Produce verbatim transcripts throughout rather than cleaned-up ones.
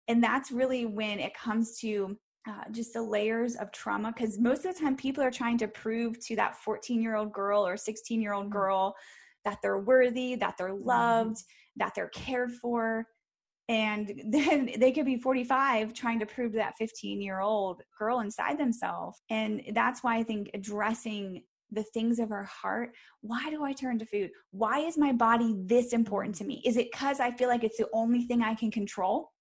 And that's really when it comes to uh, just the layers of trauma, because most of the time people are trying to prove to that fourteen year old girl or sixteen year old girl that they're worthy, that they're loved, mm-hmm. that they're cared for. And then they could be forty-five trying to prove to that fifteen year old girl inside themselves. And that's why I think addressing the things of our heart. Why do I turn to food? Why is my body this important to me? Is it because I feel like it's the only thing I can control?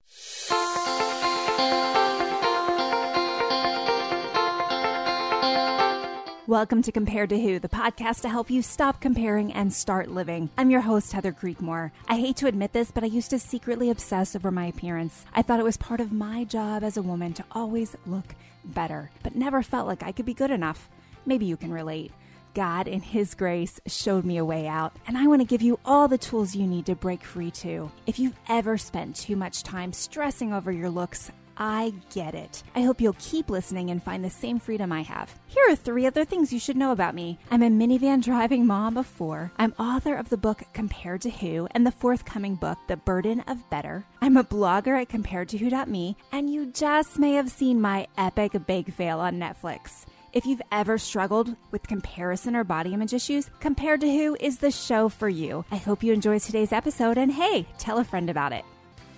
Welcome to Compared to Who, the podcast to help you stop comparing and start living. I'm your host, Heather Creekmore. I hate to admit this, but I used to secretly obsess over my appearance. I thought it was part of my job as a woman to always look better, but never felt like I could be good enough. Maybe you can relate. God, in His grace, showed me a way out, and I want to give you all the tools you need to break free too. If you've ever spent too much time stressing over your looks, I get it. I hope you'll keep listening and find the same freedom I have. Here are three other things you should know about me. I'm a minivan driving mom of four. I'm author of the book Compared to Who and the forthcoming book, The Burden of Better. I'm a blogger at compared to who dot me, and you just may have seen my epic bake fail on Netflix. If you've ever struggled with comparison or body image issues, Compared to Who is the show for you. I hope you enjoyed today's episode, and hey, tell a friend about it.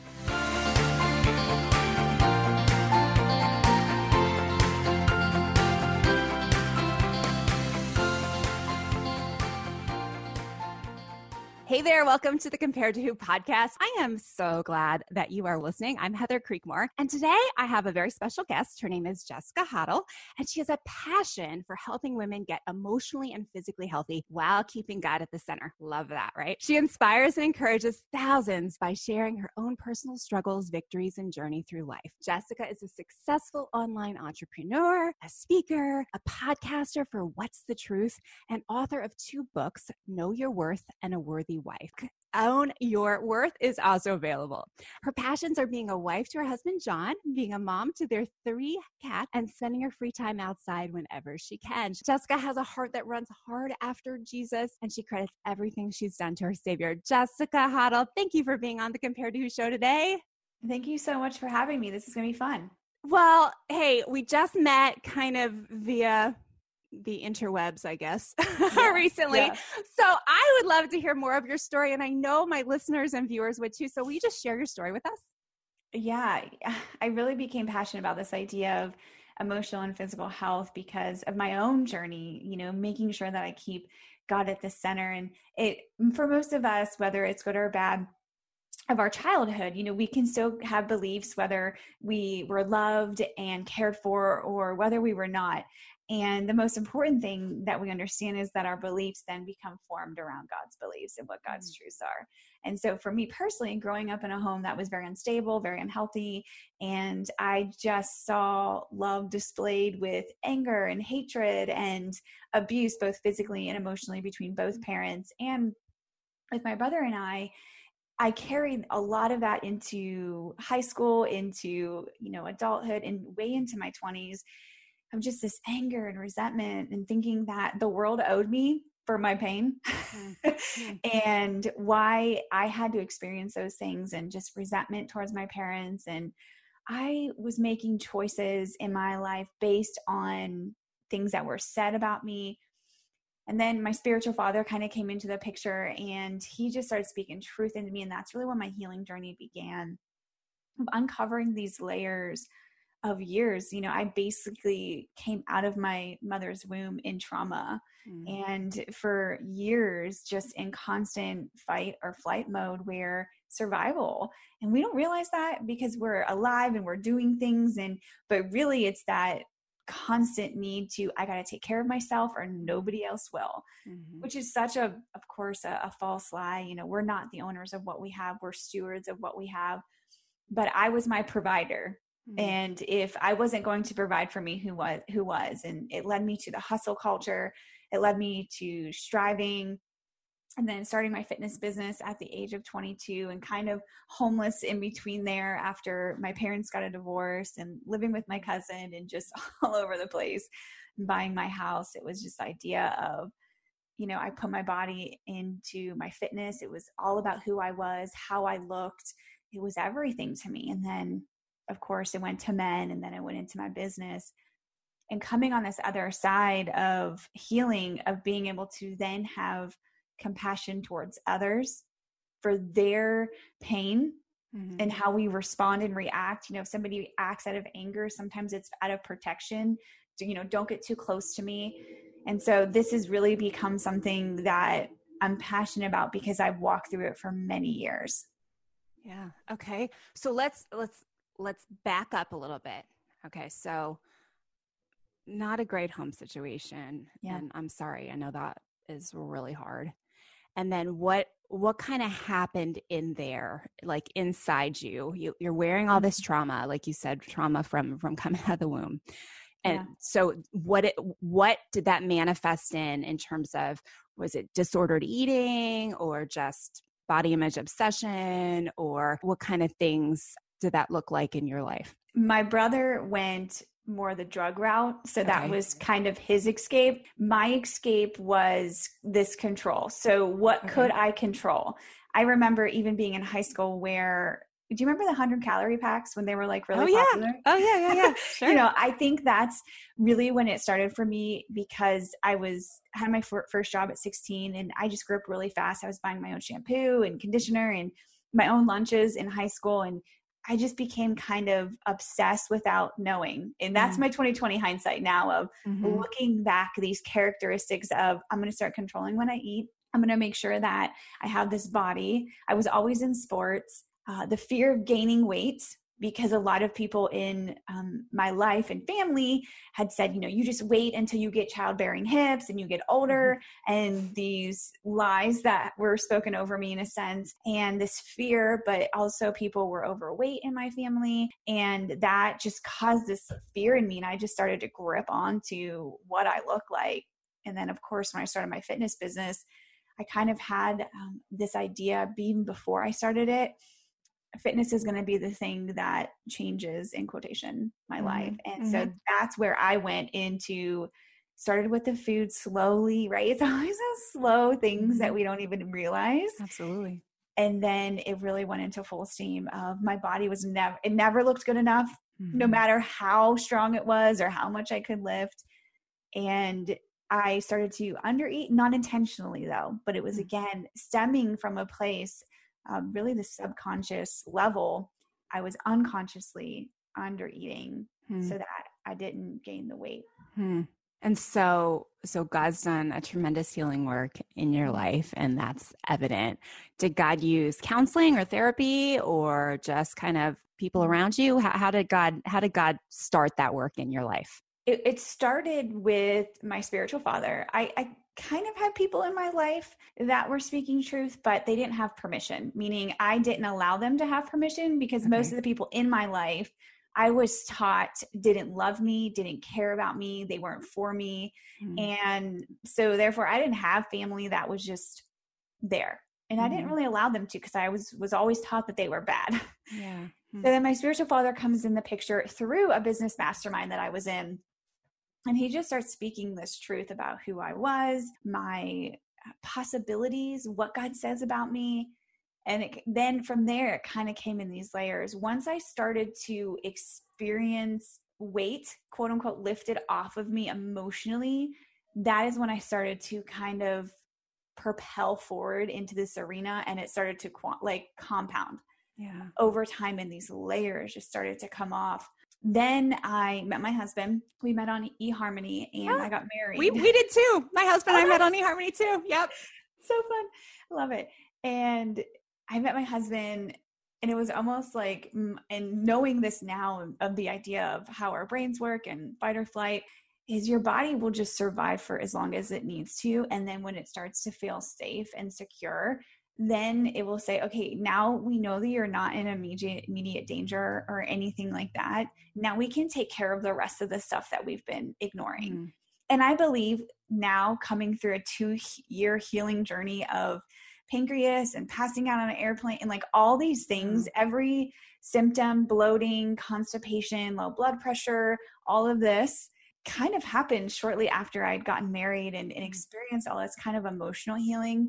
Hey there, welcome to the Compared to Who podcast. I am so glad that you are listening. I'm Heather Creekmore, and today I have a very special guest. Her name is Jessica Hottel, and she has a passion for helping women get emotionally and physically healthy while keeping God at the center. Love that, right? She inspires and encourages thousands by sharing her own personal struggles, victories, and journey through life. Jessica is a successful online entrepreneur, a speaker, a podcaster for What's the Truth, and author of two books, Know Your Worth and A Worthy Wife. Own Your Worth is also available. Her passions are being a wife to her husband, John, being a mom to their three cats, and spending her free time outside whenever she can. Jessica has a heart that runs hard after Jesus, and she credits everything she's done to her Savior. Jessica Hottel, thank you for being on the Compared to Who show today. Thank you so much for having me. This is going to be fun. Well, hey, we just met kind of via the interwebs, I guess, yeah, recently. Yeah. So I would love to hear more of your story. And I know my listeners and viewers would too. So will you just share your story with us? Yeah, I really became passionate about this idea of emotional and physical health because of my own journey, you know, making sure that I keep God at the center. And it, for most of us, whether it's good or bad, of our childhood, you know, we can still have beliefs whether we were loved and cared for or whether we were not. And the most important thing that we understand is that our beliefs then become formed around God's beliefs and what God's mm-hmm. truths are. And so for me personally, growing up in a home that was very unstable, very unhealthy, and I just saw love displayed with anger and hatred and abuse, both physically and emotionally between both parents. And with my brother and I, I carried a lot of that into high school, into, you know, adulthood, and way into my twenties. Of just this anger and resentment and thinking that the world owed me for my pain mm-hmm. and why I had to experience those things, and just resentment towards my parents. And I was making choices in my life based on things that were said about me. And then my spiritual father kind of came into the picture, and he just started speaking truth into me. And that's really when my healing journey began, of uncovering these layers of years. You know, I basically came out of my mother's womb in trauma mm. and for years just in constant fight or flight mode, where survival. And we don't realize that because we're alive and we're doing things. And, but really it's that constant need to, I got to take care of myself or nobody else will, mm-hmm. which is such a, of course, a, a false lie. You know, we're not the owners of what we have. We're stewards of what we have. But I was my provider. Mm-hmm. And if I wasn't going to provide for me, who was, who was, and it led me to the hustle culture. It led me to striving, and then starting my fitness business at the age of twenty-two, and kind of homeless in between there after my parents got a divorce, and living with my cousin, and just all over the place, buying my house. It was just the idea of, you know, I put my body into my fitness. It was all about who I was, how I looked. it was everything to me. And then of course it went to men, and then it went into my business. And coming on this other side of healing, of being able to then have compassion towards others for their pain, mm-hmm. and how we respond and react. You know, if somebody acts out of anger, sometimes it's out of protection. So, you know, don't get too close to me. And so this has really become something that I'm passionate about because I've walked through it for many years. Yeah. Okay. So let's, let's, let's back up a little bit. Okay. So not a great home situation. Yeah. And I'm sorry. I know that is really hard. And then what, what kind of happened in there, like inside you? you you're wearing all this trauma, like you said, trauma from, from coming out of the womb. And yeah. so what, it, what did that manifest in, in terms of, was it disordered eating or just body image obsession, or what kind of things did that look like in your life? My brother went more the drug route. So okay. that was kind of his escape. My escape was this control. So what okay. could I control? I remember even being in high school where, do you remember the hundred calorie packs when they were like really oh, popular? Yeah. Oh yeah, yeah, yeah. Sure. You know, I think that's really when it started for me, because I was, had my f- first job at sixteen, and I just grew up really fast. I was buying my own shampoo and conditioner and my own lunches in high school. And I just became kind of obsessed without knowing. And that's mm-hmm. my twenty twenty hindsight now of mm-hmm. looking back, these characteristics of, I'm going to start controlling when I eat. I'm going to make sure that I have this body. I was always in sports. Uh, the fear of gaining weight, because a lot of people in um, my life and family had said, you know, you just wait until you get childbearing hips and you get older, mm-hmm. and these lies that were spoken over me in a sense, and this fear, but also people were overweight in my family. And that just caused this fear in me. And I just started to grip onto what I look like. And then of course, when I started my fitness business, I kind of had um, this idea even before I started it. Fitness is going to be the thing that changes, in quotation, my mm-hmm. life. And mm-hmm. so that's where I went into, started with the food slowly, right? It's always those slow things mm-hmm. that we don't even realize. Absolutely. And then it really went into full steam of my body was never, it never looked good enough, mm-hmm. no matter how strong it was or how much I could lift. And I started to undereat, not intentionally though, but it was mm-hmm. again, stemming from a place Um, really the subconscious level. I was unconsciously under eating hmm. so that I didn't gain the weight. Hmm. And so, so God's done a tremendous healing work in your life, and that's evident. Did God use counseling or therapy, or just kind of people around you? How, how did God, how did God start that work in your life? It, it started with my spiritual father. I, I kind of had people in my life that were speaking truth, but they didn't have permission, meaning I didn't allow them to have permission, because okay. most of the people in my life I was taught didn't love me, didn't care about me. They weren't for me. Mm. And so therefore I didn't have family that was just there. And mm. I didn't really allow them to, because I was, was always taught that they were bad. Yeah. Mm. So then my spiritual father comes in the picture through a business mastermind that I was in. And he just starts speaking this truth about who I was, my possibilities, what God says about me. And it, then from there, it kind of came in these layers. Once I started to experience weight, quote unquote, lifted off of me emotionally, that is when I started to kind of propel forward into this arena. And it started to like compound yeah. over time. And these layers just started to come off. Then I met my husband. We met on eHarmony, and yeah, I got married. We we did too. My husband and I met on eHarmony too. Yep. So fun. I love it. And I met my husband, and it was almost like, and knowing this now of the idea of how our brains work and fight or flight, is your body will just survive for as long as it needs to. And then when it starts to feel safe and secure, then it will say, okay, now we know that you're not in immediate, immediate danger or anything like that. Now we can take care of the rest of the stuff that we've been ignoring. Mm. And I believe now, coming through a two year healing journey of pancreas and passing out on an airplane and like all these things, mm. every symptom, bloating, constipation, low blood pressure, all of this kind of happened shortly after I'd gotten married and, and experienced all this kind of emotional healing.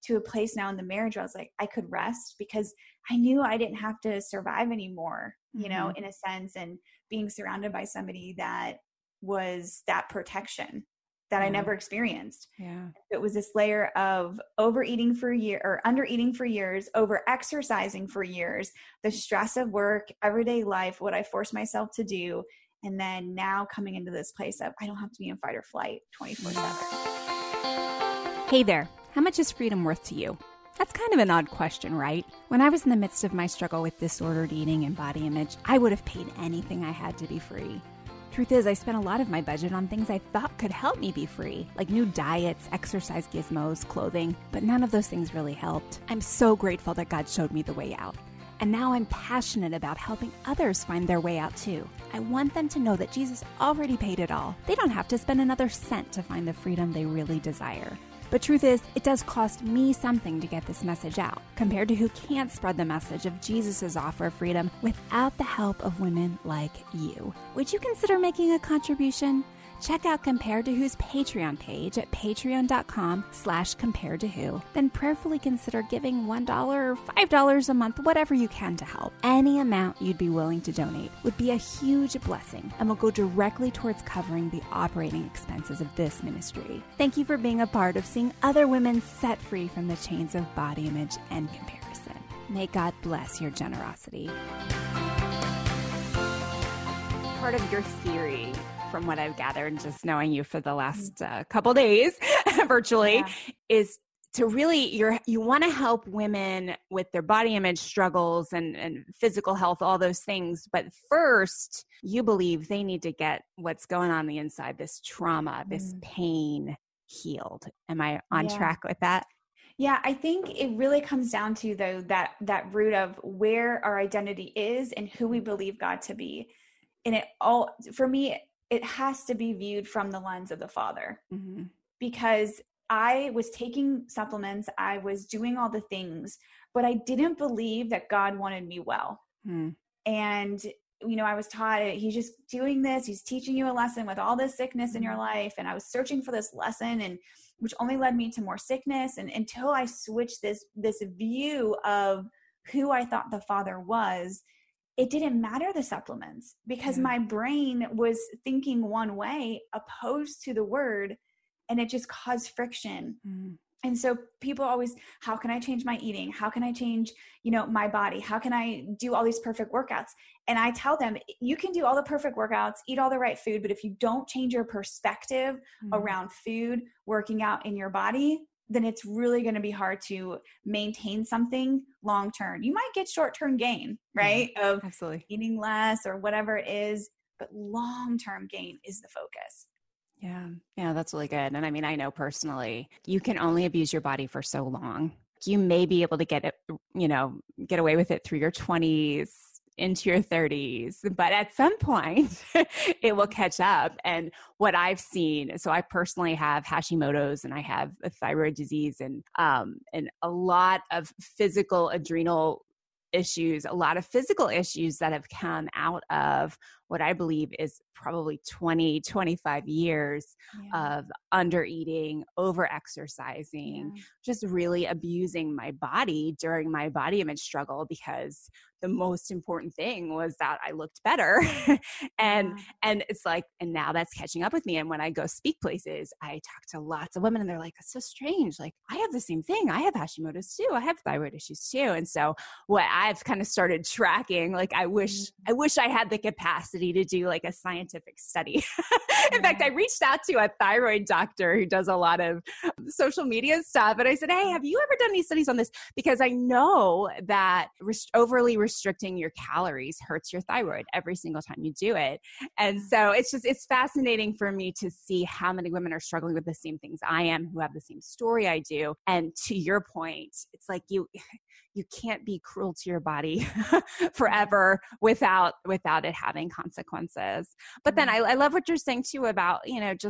to a place now in the marriage where I was like, I could rest because I knew I didn't have to survive anymore, you know, Mm-hmm. in a sense, and being surrounded by somebody that was that protection that Yeah. I never experienced. Yeah. It was this layer of overeating for a year or under eating for years, over exercising for years, the stress of work, everyday life, what I forced myself to do. And then now coming into this place of I don't have to be in fight or flight twenty-four seven. Hey there. How much is freedom worth to you? That's kind of an odd question, right? When I was in the midst of my struggle with disordered eating and body image, I would have paid anything I had to be free. Truth is, I spent a lot of my budget on things I thought could help me be free, like new diets, exercise gizmos, clothing, but none of those things really helped. I'm so grateful that God showed me the way out. And now I'm passionate about helping others find their way out too. I want them to know that Jesus already paid it all. They don't have to spend another cent to find the freedom they really desire. But truth is, it does cost me something to get this message out, compared to who can't spread the message of Jesus' offer of freedom without the help of women like you. Would you consider making a contribution? Check out Compared to Who's Patreon page at patreon.com slash compared to who. Then prayerfully consider giving one dollar or five dollars a month, whatever you can to help. Any amount you'd be willing to donate would be a huge blessing and will go directly towards covering the operating expenses of this ministry. Thank you for being a part of seeing other women set free from the chains of body image and comparison. May God bless your generosity. Part of your theory, from what I've gathered, just knowing you for the last uh, couple days virtually, yeah. is to really, you're, you want to help women with their body image struggles and, and physical health, all those things. But first, you believe they need to get what's going on the inside, this trauma, this mm. pain healed. Am I on yeah. track with that? Yeah, I think it really comes down to, though, that that root of where our identity is and who we believe God to be. And it all, for me, it has to be viewed from the lens of the Father, mm-hmm. because I was taking supplements, I was doing all the things, but I didn't believe that God wanted me well. Mm. And, you know, I was taught he's just doing this, he's teaching you a lesson with all this sickness mm-hmm. in your life. And I was searching for this lesson, and which only led me to more sickness. And until I switched this, this view of who I thought the Father was, it didn't matter the supplements, because yeah. my brain was thinking one way opposed to the word, and it just caused friction. Mm. And so people always, how can I change my eating? How can I change, you know, my body? How can I do all these perfect workouts? And I tell them, you can do all the perfect workouts, eat all the right food, but if you don't change your perspective mm. around food, working out in your body, then it's really going to be hard to maintain something long-term. You might get short-term gain, right? Yeah, of absolutely. Eating less or whatever it is, but long-term gain is the focus. Yeah. Yeah, that's really good. And I mean, I know personally, you can only abuse your body for so long. You may be able to get it, you know, get away with it through your twenties, into your thirties, but at some point it will catch up. And what I've seen, so I personally have Hashimoto's and I have a thyroid disease and, um, and a lot of physical adrenal issues, a lot of physical issues that have come out of what I believe is probably twenty, twenty-five years yeah. of under eating, over exercising, yeah. just really abusing my body during my body image struggle, because the most important thing was that I looked better. and, yeah. and it's like, and now that's catching up with me. And when I go speak places, I talk to lots of women and they're like, that's so strange. Like, I have the same thing. I have Hashimoto's too. I have thyroid issues too. And so what I've kind of started tracking, like, I wish, mm-hmm. I wish I had the capacity to do like a scientific study. In yeah. fact, I reached out to a thyroid doctor who does a lot of social media stuff. And I said, hey, have you ever done any studies on this? Because I know that rest- overly restricting your calories hurts your thyroid every single time you do it. And so it's just, it's fascinating for me to see how many women are struggling with the same things I am, who have the same story I do. And to your point, it's like you, you can't be cruel to your body forever without, without it having consequences. But then I, I love what you're saying too about, you know, just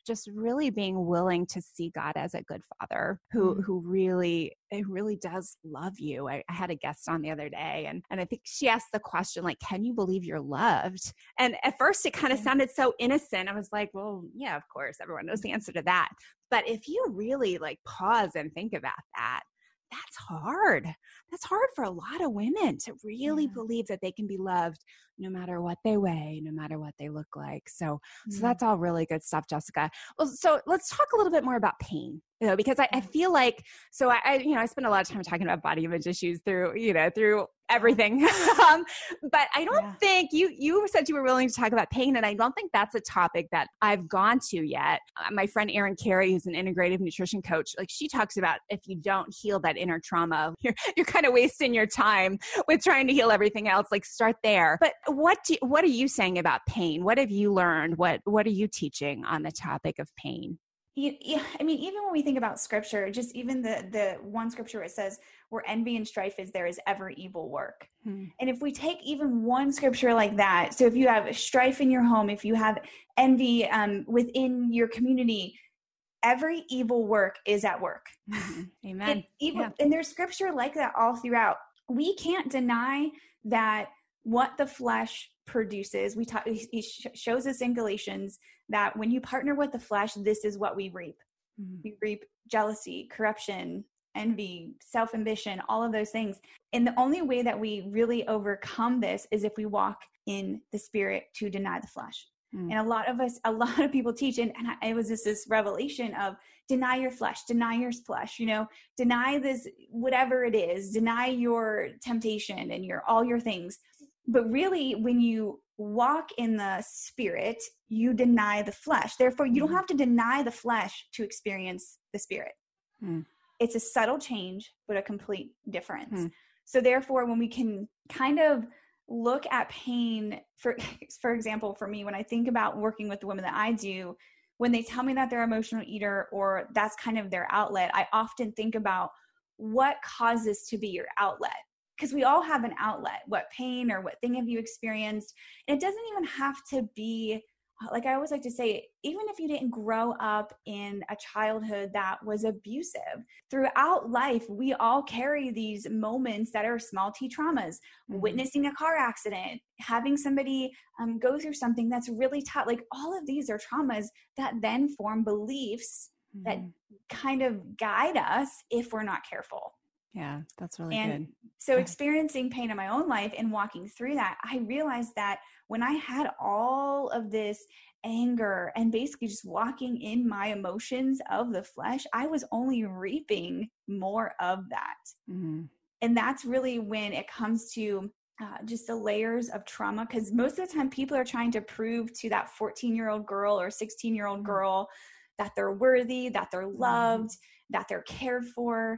just really being willing to see God as a good father who, mm. who really, it really does love you. I, I had a guest on the other day and, and I think she asked the question, like, can you believe you're loved? And at first it kind of yeah. sounded so innocent. I was like, well, yeah, of course, everyone knows the answer to that. But if you really like pause and think about that, that's hard. That's hard for a lot of women to really yeah. believe that they can be loved no matter what they weigh, no matter what they look like. So, mm. so that's all really good stuff, Jessica. Well, so let's talk a little bit more about pain, you know, because I, I feel like, so I, I, you know, I spend a lot of time talking about body image issues through, you know, through everything. um, but I don't yeah. think you, you said you were willing to talk about pain. And I don't think that's a topic that I've gone to yet. Uh, my friend Erin Carey, who's an integrative nutrition coach, like she talks about if you don't heal that inner trauma, you're, you're kind of wasting your time with trying to heal everything else. Like start there. But what do, what are you saying about pain? What have you learned? What, what are you teaching on the topic of pain? Yeah, I mean, even when we think about scripture, just even the the one scripture where it says, where envy and strife is, there is ever evil work. Hmm. And if we take even one scripture like that, so if you have strife in your home, if you have envy um, within your community, every evil work is at work. Mm-hmm. Amen. And, evil, yeah. and there's scripture like that all throughout. We can't deny that what the flesh produces. We talk, he shows us in Galatians that when you partner with the flesh, this is what we reap. Mm-hmm. We reap jealousy, corruption, envy, self-ambition, all of those things. And the only way that we really overcome this is if we walk in the spirit to deny the flesh. Mm-hmm. And a lot of us, a lot of people teach, and, and it was just this revelation of deny your flesh, deny your flesh, you know, deny this, whatever it is, deny your temptation and your, all your things. But really, when you walk in the spirit, you deny the flesh. Therefore, you don't have to deny the flesh to experience the spirit. Mm. It's a subtle change, but a complete difference. Mm. So therefore, when we can kind of look at pain, for, for example, for me, when I think about working with the women that I do, when they tell me that they're an emotional eater or that's kind of their outlet, I often think about what causes to be your outlet. Because we all have an outlet, what pain or what thing have you experienced? And it doesn't even have to be, like I always like to say, even if you didn't grow up in a childhood that was abusive, throughout life, we all carry these moments that are small t traumas, mm-hmm. witnessing a car accident, having somebody um, go through something that's really tough. Like all of these are traumas that then form beliefs mm-hmm. that kind of guide us if we're not careful. Yeah, that's really and good. So experiencing pain in my own life and walking through that, I realized that when I had all of this anger and basically just walking in my emotions of the flesh, I was only reaping more of that. Mm-hmm. And that's really when it comes to uh, just the layers of trauma, because most of the time people are trying to prove to that fourteen-year-old girl or sixteen-year-old mm-hmm. girl that they're worthy, that they're loved, mm-hmm. that they're cared for.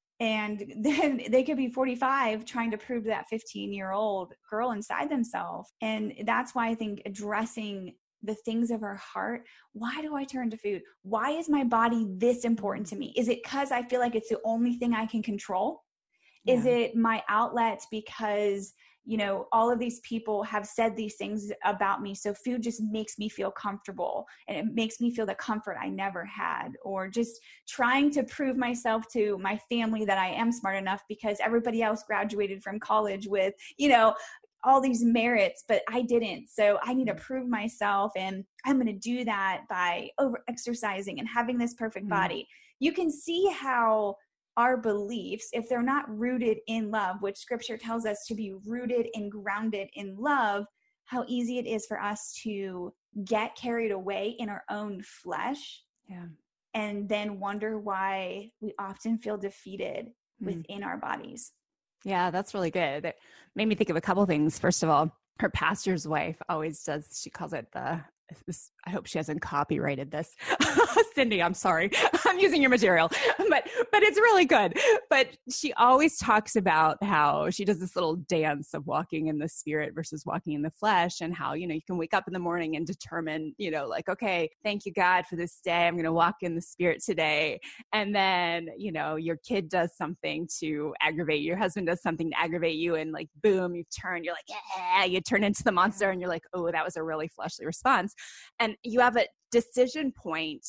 And then they could be forty-five trying to prove to that fifteen-year-old girl inside themselves. And that's why I think addressing the things of our heart, why do I turn to food? Why is my body this important to me? Is it because I feel like it's the only thing I can control? Yeah. Is it my outlet because, you know, all of these people have said these things about me, so food just makes me feel comfortable and it makes me feel the comfort I never had, or just trying to prove myself to my family that I am smart enough because everybody else graduated from college with, you know, all these merits, but I didn't. So I need to prove myself, and I'm going to do that by over exercising and having this perfect mm-hmm. body. You can see how our beliefs, if they're not rooted in love, which scripture tells us to be rooted and grounded in love, how easy it is for us to get carried away in our own flesh. Yeah. And then wonder why we often feel defeated mm. within our bodies. Yeah, that's really good. It made me think of a couple things. First of all, her pastor's wife always does, she calls it the, this, I hope she hasn't copyrighted this. Cindy, I'm sorry. I'm using your material, but, but it's really good. But she always talks about how she does this little dance of walking in the spirit versus walking in the flesh, and how, you know, you can wake up in the morning and determine, you know, like, okay, thank you, God, for this day. I'm going to walk in the spirit today. And then, you know, your kid does something to aggravate you, your husband does something to aggravate you, and like, boom, you turn, you're like, yeah, you turn into the monster, and you're like, oh, that was a really fleshly response. And you have a decision point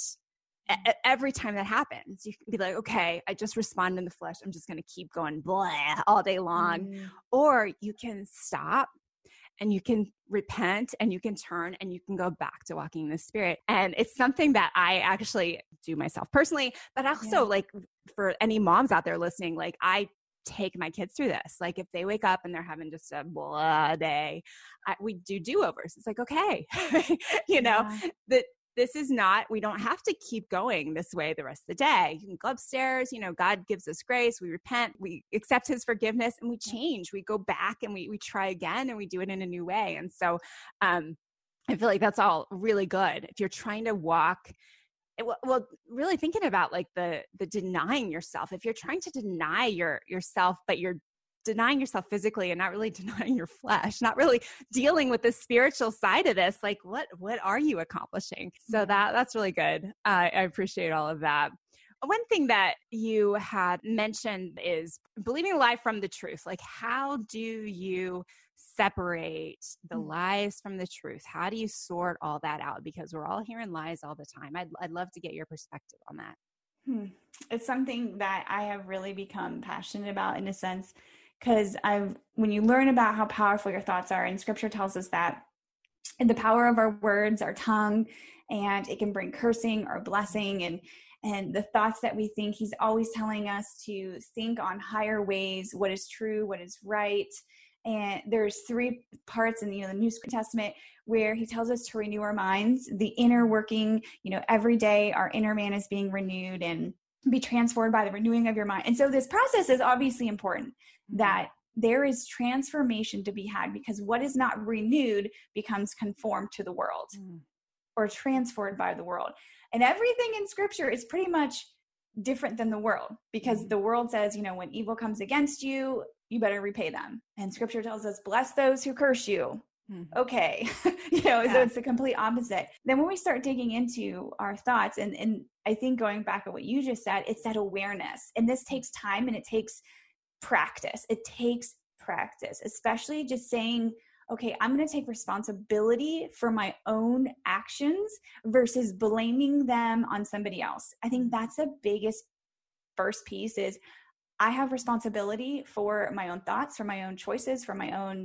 every time that happens. You can be like, okay, I just respond in the flesh. I'm just going to keep going blah all day long. Mm. Or you can stop and you can repent and you can turn and you can go back to walking in the Spirit. And it's something that I actually do myself personally, but also yeah. like for any moms out there listening, like I take my kids through this. Like if they wake up and they're having just a blah day, I, we do do-overs. It's like, okay, you know, yeah. that this is not, we don't have to keep going this way the rest of the day. You can go upstairs, you know, God gives us grace. We repent, we accept his forgiveness, and we change. We go back and we we try again and we do it in a new way. And so um, I feel like that's all really good. If you're trying to walk, well, really thinking about like the the denying yourself. If you're trying to deny your yourself, but you're denying yourself physically and not really denying your flesh, not really dealing with the spiritual side of this, like what, what are you accomplishing? So that, that's really good. Uh, I appreciate all of that. One thing that you had mentioned is believing a lie from the truth. Like, how do you separate the lies from the truth? How do you sort all that out? Because we're all hearing lies all the time. I'd, I'd love to get your perspective on that. Hmm. It's something that I have really become passionate about in a sense. Because I've, when you learn about how powerful your thoughts are, and scripture tells us that in the power of our words, our tongue, and it can bring cursing or blessing, and, and the thoughts that we think, he's always telling us to think on higher ways, what is true, what is right. And there's three parts in, you know, the New Testament where he tells us to renew our minds, the inner working, you know, every day our inner man is being renewed and be transformed by the renewing of your mind. And so this process is obviously important, that there is transformation to be had, because what is not renewed becomes conformed to the world mm. or transformed by the world. And everything in scripture is pretty much different than the world, because mm. the world says, you know, when evil comes against you, you better repay them. And scripture tells us, bless those who curse you. Mm. Okay. you know, yeah. So it's the complete opposite. Then when we start digging into our thoughts, and, and I think going back at what you just said, it's that awareness. And this takes time and it takes practice. It takes practice, especially just saying, okay, I'm going to take responsibility for my own actions versus blaming them on somebody else. I think that's the biggest first piece is I have responsibility for my own thoughts, for my own choices, for my own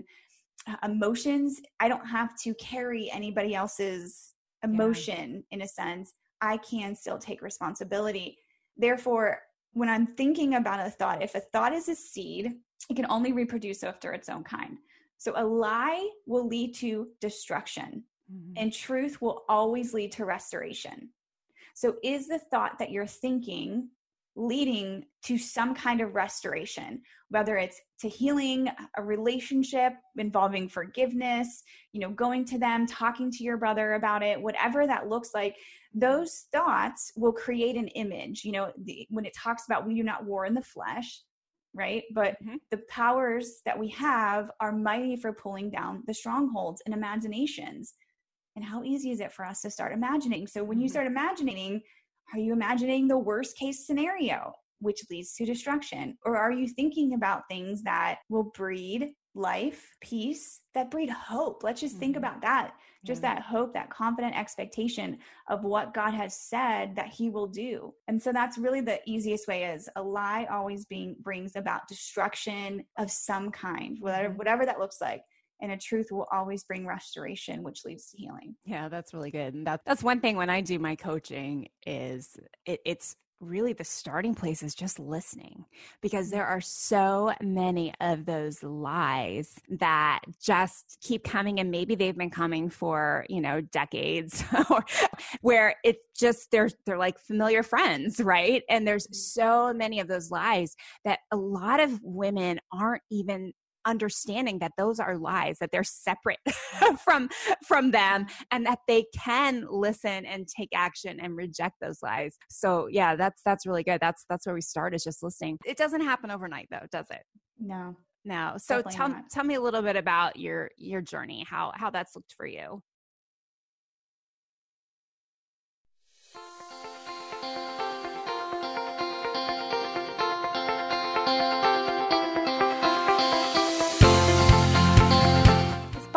emotions. I don't have to carry anybody else's emotion yeah. in a sense. I can still take responsibility. Therefore, when I'm thinking about a thought, if a thought is a seed, it can only reproduce after its own kind. So a lie will lead to destruction, mm-hmm. and truth will always lead to restoration. So is the thought that you're thinking leading to some kind of restoration, whether it's to healing, a relationship involving forgiveness, you know, going to them, talking to your brother about it, whatever that looks like, those thoughts will create an image. You know, the, when it talks about we do not war in the flesh, right? But mm-hmm. the powers that we have are mighty for pulling down the strongholds and imaginations. And how easy is it for us to start imagining? So when mm-hmm. you start imagining, are you imagining the worst case scenario, which leads to destruction? Or are you thinking about things that will breed life, peace, that breed hope? Let's just mm-hmm. think about that. Just yeah. that hope, that confident expectation of what God has said that he will do. And so that's really the easiest way, is a lie always being brings about destruction of some kind, whatever, mm-hmm. whatever that looks like. And a truth will always bring restoration, which leads to healing. Yeah, that's really good. And that, that's one thing when I do my coaching is it, it's really the starting place is just listening, because there are so many of those lies that just keep coming, and maybe they've been coming for, you know, decades or where it's just, they're, they're like familiar friends, right? And there's so many of those lies that a lot of women aren't even understanding that those are lies, that they're separate from, from them, and that they can listen and take action and reject those lies. So yeah, that's, that's really good. That's, that's where we start, is just listening. It doesn't happen overnight though, does it? No, no. So tell, not. tell me a little bit about your, your journey, how, how that's looked for you.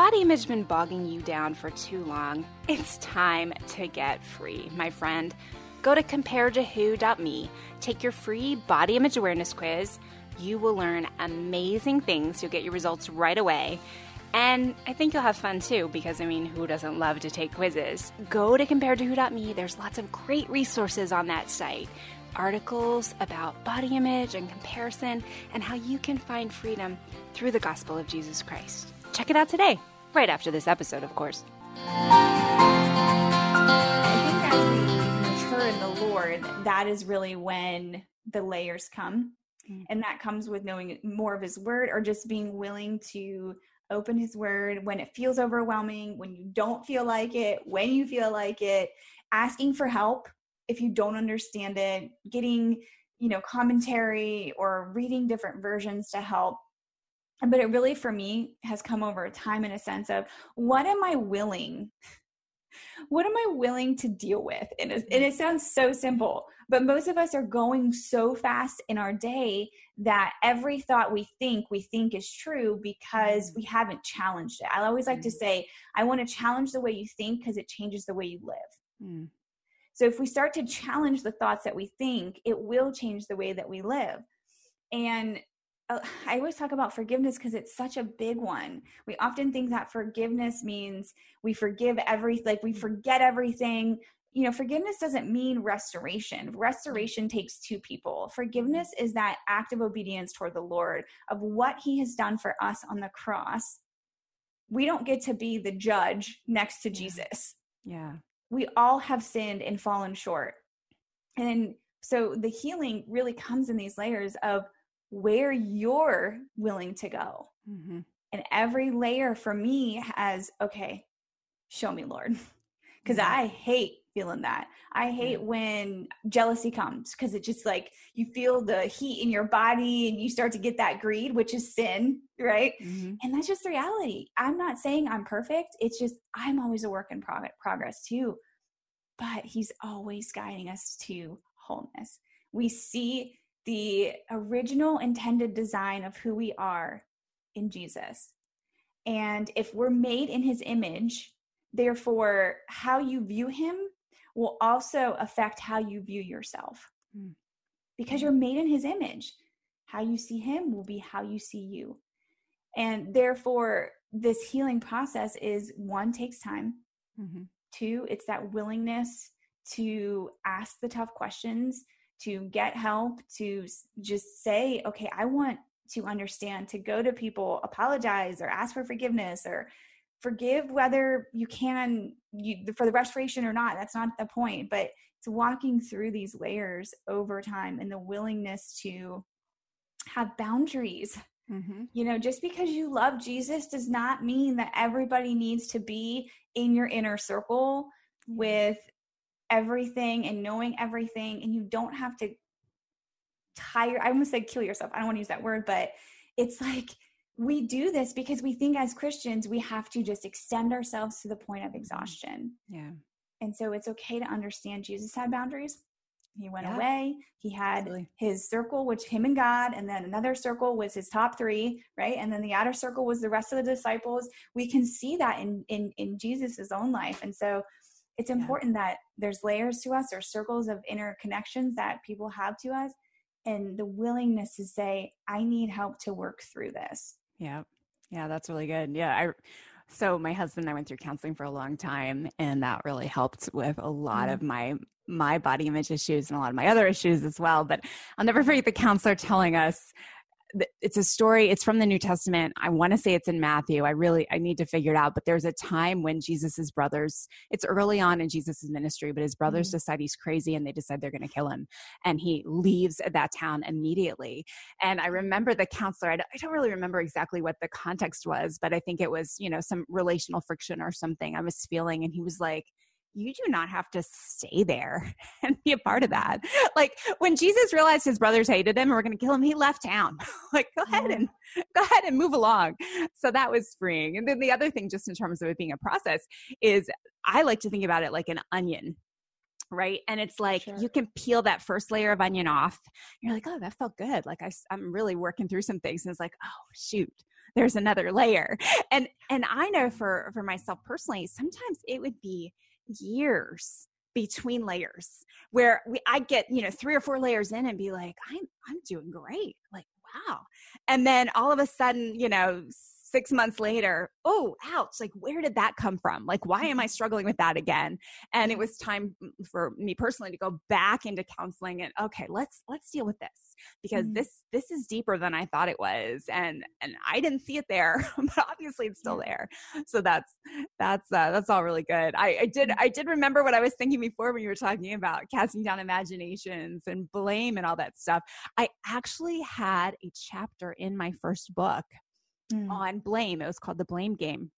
body image been bogging you down for too long? It's time to get free, my friend. Go to compare to who dot me, take your free body image awareness quiz. You will learn amazing things. You'll get your results right away. And I think you'll have fun too, because I mean, who doesn't love to take quizzes? Go to compare to who dot me. There's lots of great resources on that site. Articles about body image and comparison and how you can find freedom through the gospel of Jesus Christ. Check it out today, right after this episode, of course. I think as we mature in the Lord, that is really when the layers come. Mm-hmm. And that comes with knowing more of his word, or just being willing to open his word when it feels overwhelming, when you don't feel like it, when you feel like it, asking for help if you don't understand it, getting, you know, commentary or reading different versions to help. But it really, for me, has come over time in a sense of, what am I willing? What am I willing to deal with? And it, and it sounds so simple, but most of us are going so fast in our day that every thought we think, we think is true because we haven't challenged it. I always like to say, I want to challenge the way you think because it changes the way you live. Mm. So if we start to challenge the thoughts that we think, it will change the way that we live. And uh, I always talk about forgiveness because it's such a big one. We often think that forgiveness means we forgive everything, like we forget everything. You know, forgiveness doesn't mean restoration. Restoration takes two people. Forgiveness is that act of obedience toward the Lord of what he has done for us on the cross. We don't get to be the judge next to Jesus. Yeah. We all have sinned and fallen short. And so the healing really comes in these layers of where you're willing to go. Mm-hmm. And every layer for me has, okay, show me, Lord. Because mm-hmm. I hate feeling that. I hate mm-hmm. when jealousy comes, because it just like, you feel the heat in your body and you start to get that greed, which is sin, right? Mm-hmm. And that's just the reality. I'm not saying I'm perfect. It's just, I'm always a work in prog- progress too. But he's always guiding us to wholeness. We see the original intended design of who we are in Jesus. And if we're made in his image, therefore, how you view him will also affect how you view yourself. Mm. Because you're made in his image. How you see him will be how you see you. And therefore, this healing process is, one, takes time. Mm-hmm. Two, it's that willingness to ask the tough questions, to get help, to just say, okay, I want to understand, to go to people, apologize or ask for forgiveness or forgive whether you can you, for the restoration or not. That's not the point, but it's walking through these layers over time and the willingness to have boundaries. Mm-hmm. You know, just because you love Jesus does not mean that everybody needs to be in your inner circle with everything and knowing everything. And you don't have to tire. I almost said kill yourself. I don't want to use that word, but it's like we do this because we think as Christians, we have to just extend ourselves to the point of exhaustion. Yeah. And so it's okay to understand Jesus had boundaries. He went yeah. away. He had Absolutely. his circle, which him and God, and then another circle was his top three, right? And then the outer circle was the rest of the disciples. We can see that in in, in Jesus's own life. And so it's important yeah. that there's layers to us or circles of inner connections that people have to us, and the willingness to say, I need help to work through this. Yeah. Yeah, that's really good. Yeah. I So my husband and I went through counseling for a long time, and that really helped with a lot mm. of my my body image issues and a lot of my other issues as well. But I'll never forget the counselor telling us that it's a story. It's from the New Testament. I want to say it's in Matthew. I really, I need to figure it out. But there's a time when Jesus's brothers, it's early on in Jesus's ministry, but his brothers mm. decide he's crazy and they decide they're going to kill him. And he leaves that town immediately. And I remember the counselor, I don't, I don't really remember exactly what the context was, but I think it was, you know, some relational friction or something I was feeling. And he was like, you do not have to stay there and be a part of that. Like when Jesus realized his brothers hated him and were going to kill him, he left town. Like, go ahead and go ahead and move along. So that was freeing. And then the other thing, just in terms of it being a process, is I like to think about it like an onion, right? And it's like, sure. you can peel that first layer of onion off. You're like, oh, that felt good. Like I, I'm really working through some things. And it's like, oh, shoot. there's another layer. And, and I know for, for myself personally, sometimes it would be years between layers where we, I get, you know, three or four layers in and be like, I'm, I'm doing great. Like, wow. And then all of a sudden, you know, six months later, oh, ouch, like, where did that come from? Like, why am I struggling with that again? And it was time for me personally to go back into counseling and, okay, let's, let's deal with this, because mm-hmm. this, this is deeper than I thought it was. And, and I didn't see it there, but obviously it's still there. So that's, that's, uh, that's all really good. I, I did, I did remember what I was thinking before when you were talking about casting down imaginations and blame and all that stuff. I actually had a chapter in my first book Mm. on blame. It was called The Blame Game.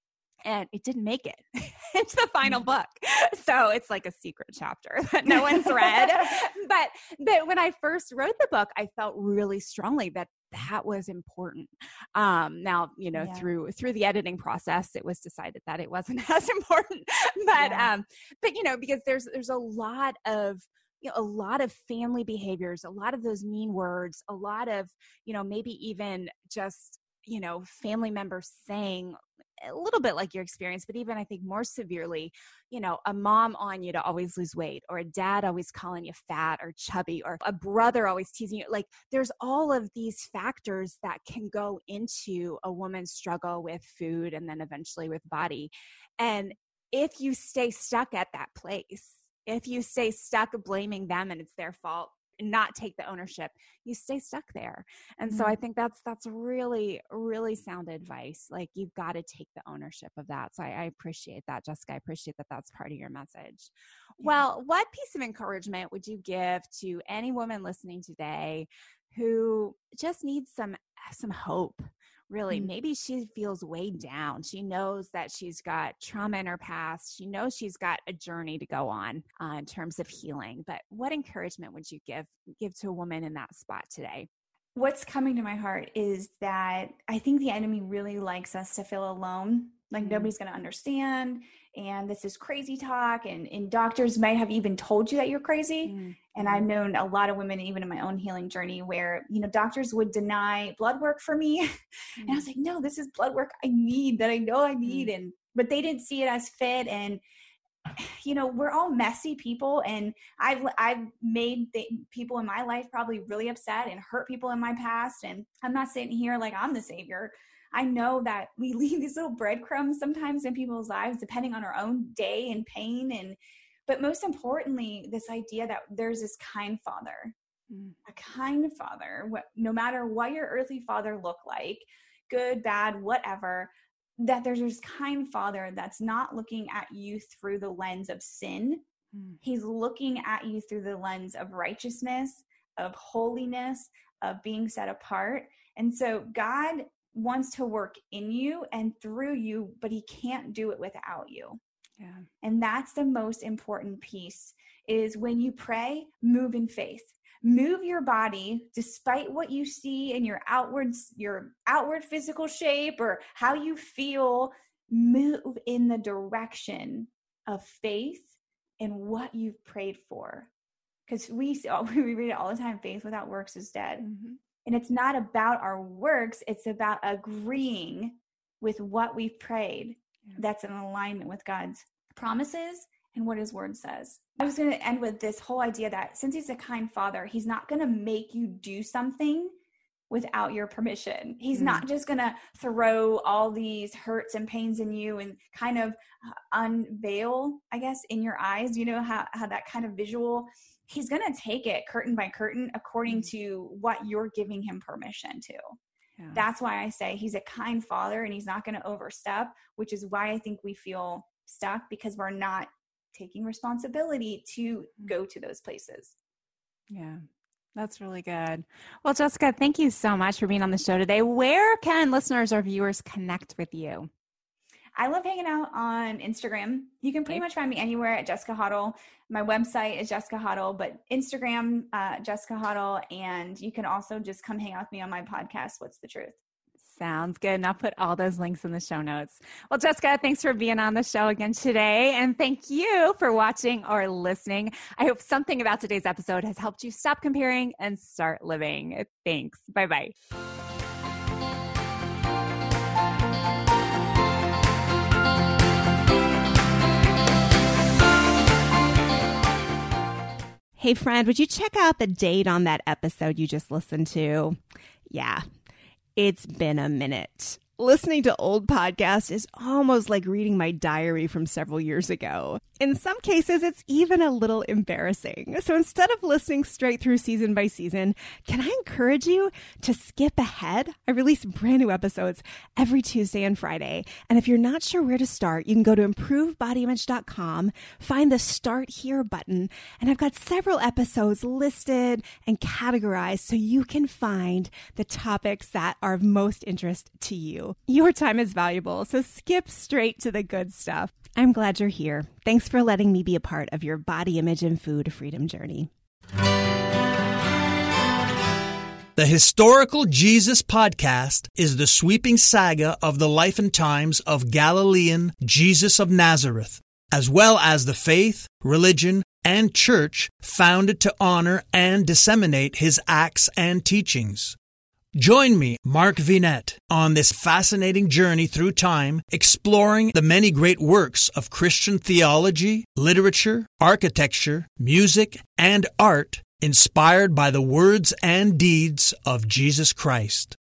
And it didn't make it into the final mm. book. So it's like a secret chapter that no one's read. But, but when I first wrote the book, I felt really strongly that that was important. Um, now, you know, yeah. through, through the editing process, it was decided that it wasn't as important, but, yeah. um, but, you know, because there's, there's a lot of, you know, a lot of family behaviors, a lot of those mean words, a lot of, you know, maybe even just, you know, family members saying a little bit like your experience, but even I think more severely, you know, a mom on you to always lose weight, or a dad always calling you fat or chubby, or a brother always teasing you. Like, there's all of these factors that can go into a woman's struggle with food and then eventually with body. And if you stay stuck at that place, if you stay stuck blaming them and it's their fault, and not take the ownership, you stay stuck there. And mm-hmm. so I think that's, that's really, really sound advice. Like, you've got to take the ownership of that. So I, I appreciate that, Jessica. I appreciate that that's part of your message. Yeah. Well, what piece of encouragement would you give to any woman listening today who just needs some, some hope? Really, mm-hmm. maybe she feels weighed down. She knows that she's got trauma in her past. She knows she's got a journey to go on uh, in terms of healing. But what encouragement would you give give to a woman in that spot today? What's coming to my heart is that I think the enemy really likes us to feel alone. Like, mm-hmm. nobody's going to understand. And this is crazy talk. And, and doctors might have even told you that you're crazy. Mm-hmm. And I've known a lot of women, even in my own healing journey, where, you know, doctors would deny blood work for me. Mm-hmm. And I was like, no, this is blood work I need, that I know I need. Mm-hmm. And, but they didn't see it as fit. And, you know, we're all messy people. And I've, I've made th- people in my life probably really upset and hurt people in my past. And I'm not sitting here like I'm the savior. I know that we leave these little breadcrumbs sometimes in people's lives, depending on our own day and pain. And, but most importantly, this idea that there's this kind father, mm. a kind father, what, no matter what your earthly father looked like, good, bad, whatever, that there's this kind father that's not looking at you through the lens of sin. Mm. He's looking at you through the lens of righteousness, of holiness, of being set apart. And so God wants to work in you and through you, but he can't do it without you. Yeah. And that's the most important piece, is when you pray, move in faith. Move your body despite what you see in your outward, your outward physical shape or how you feel. Move in the direction of faith and what you've prayed for. Because we, we read it all the time, faith without works is dead. Mm-hmm. And it's not about our works. It's about agreeing with what we've prayed. Yeah. That's in alignment with God's promises and what his word says. I was going to end with this whole idea that since he's a kind father, he's not going to make you do something without your permission. He's mm. not just going to throw all these hurts and pains in you and kind of unveil, I guess, in your eyes, you know, how, how that kind of visual. He's going to take it curtain by curtain according to what you're giving him permission to. Yeah. That's why I say he's a kind father and he's not going to overstep, which is why I think we feel stuck, because we're not taking responsibility to go to those places. Yeah, that's really good. Well, Jessica, thank you so much for being on the show today. Where can listeners or viewers connect with you? I love hanging out on Instagram. You can pretty much find me anywhere at Jessica Hottel. My website is Jessica Hottel, but Instagram, uh, Jessica Hottel. And you can also just come hang out with me on my podcast, What's the Truth? Sounds good. And I'll put all those links in the show notes. Well, Jessica, thanks for being on the show again today. And thank you for watching or listening. I hope something about today's episode has helped you stop comparing and start living. Thanks. Bye-bye. Hey friend, would you check out the date on that episode you just listened to? Yeah, it's been a minute. Listening to old podcasts is almost like reading my diary from several years ago. In some cases, it's even a little embarrassing. So instead of listening straight through season by season, can I encourage you to skip ahead? I release brand new episodes every Tuesday and Friday. And if you're not sure where to start, you can go to improve body image dot com, find the Start Here button, and I've got several episodes listed and categorized so you can find the topics that are of most interest to you. Your time is valuable, so skip straight to the good stuff. I'm glad you're here. Thanks for letting me be a part of your body image and food freedom journey. The Historical Jesus Podcast is the sweeping saga of the life and times of Galilean Jesus of Nazareth, as well as the faith, religion, and church founded to honor and disseminate his acts and teachings. Join me, Mark Vinette, on this fascinating journey through time, exploring the many great works of Christian theology, literature, architecture, music, and art inspired by the words and deeds of Jesus Christ.